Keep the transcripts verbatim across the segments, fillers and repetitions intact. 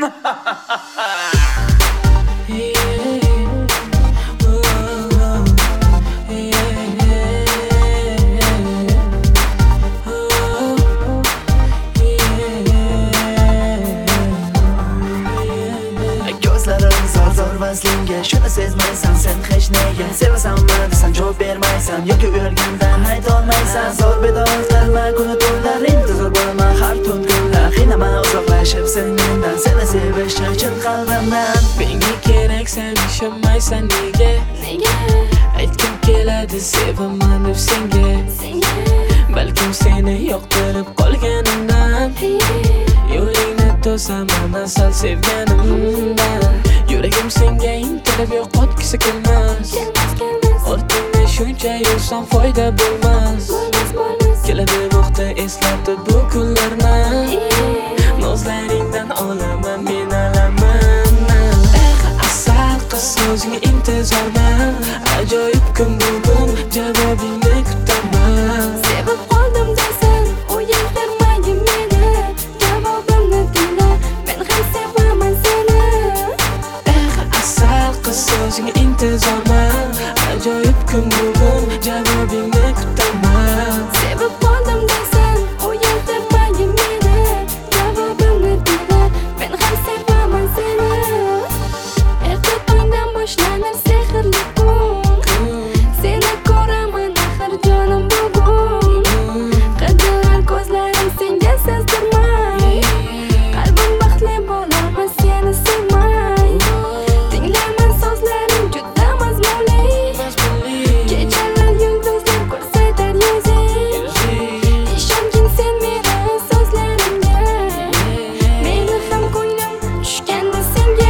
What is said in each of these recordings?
Gözlerim zor zor vazlinga, shuni sezmaysan sen hech nega. Sevasanmi desam javob bermaysan, yoki uyalgandan aytolmaysan. Zor bedor qilma kuni tunlar, intizor bo'lma har tun kunlar. Qiynama uzoqlashib sen mendan, seni sevish uchun qalbimdan. Menga kerak sen ishonmaysan nega? Nega? Aytkim keladi sevaman deb senga. Balkim seni yoqtirib qolganimdan, yo'lingni to'saman asal sevganimdan. Yuragim senga intilib yo'qotgisi kelmas. Ortingda shuncha yursam foyda bo'lmas. Keladi vaqti eslatib bu kunlarni, nozlaringdan olaman men alaman. Asal qiz o'zingga intizorman, ajoyib kun bugun, javobingni kutaman. Sevib qoldim desam, o'ylantirmagin meni, javobimni tingla, men ham sevaman seni. Asal qiz o'zingga intizorman, ajoyib kun bugun, javobingni kutaman. Sevib qoldim desam, o'ylantirmagin meni, javobimni tingla, men ham sevaman seni. Erta tongdan boshlanir sehrli kun, seni ko'raman axir jonim bugun. Qidirar ko'zlarim senga sezdirmay, qalbim baxtli bo'laman seni sevmay. Tinglayman so'zlaring juda mazmunli, kechalar yulduzlar ko'rsatar yuzing. Ishongin sen meni so'zlarimga, meni ham ko'nglim tushganda senga.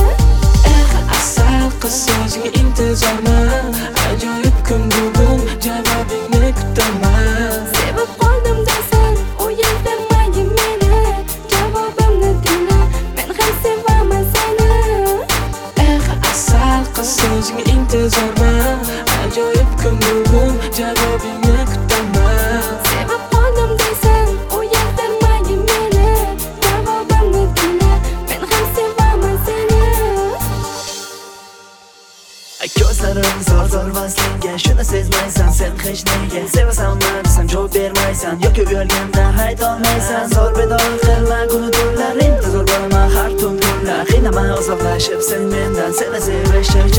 Asal qiz o'zingga intizorman, ajoyib kun bugun, javobingni kutaman. Sevib qoldim desam, o'ylantirmagin meni, javobimni tingla, men ham sevaman seni. Asal qiz o'zingga intizorman, ajoyib kun bugun, javobingni kutaman. Sevib qoldim desam, o'ylantirmagin meni, javobimni tingla, men ham sevaman seni. Gözlerim zor zor vazlinga, shuni sezmaysan sen hech nega. Sevasanmi desam javob bermaysan, yoki uyalgandan aytolmaysan. Zor bedor qilma kuni tunlar, intizor bo'lma har tun kunlar. Qiynama uzoqlashib sen mendan, seni sevish